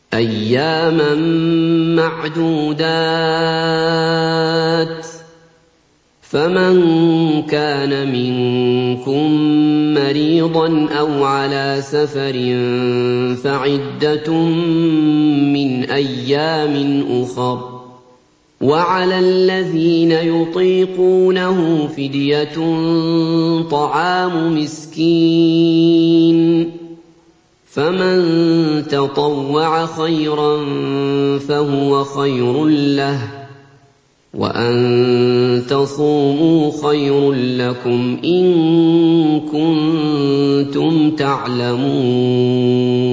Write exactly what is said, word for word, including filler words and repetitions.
أَيَّامًا مَّعْدُودَاتٍ ۚ فَمَن كَانَ مِنكُم مَّرِيضًا أَوْ عَلَىٰ سَفَرٍ فَعِدَّةٌ مِّنْ أَيَّامٍ أُخَرَ ۚ وَعَلَى الَّذِينَ يُطِيقُونَهُ فِدْيَةٌ طَعَامُ مِسْكِينٍ ۖ فَمَن تَطَوَّعَ خَيْرًا فَهُوَ خَيْرٌ لَّهُ ۚ وَأَن تَصُومُوا خَيْرٌ لَّكُمْ إِن كُنتُمْ تَعْلَمُونَ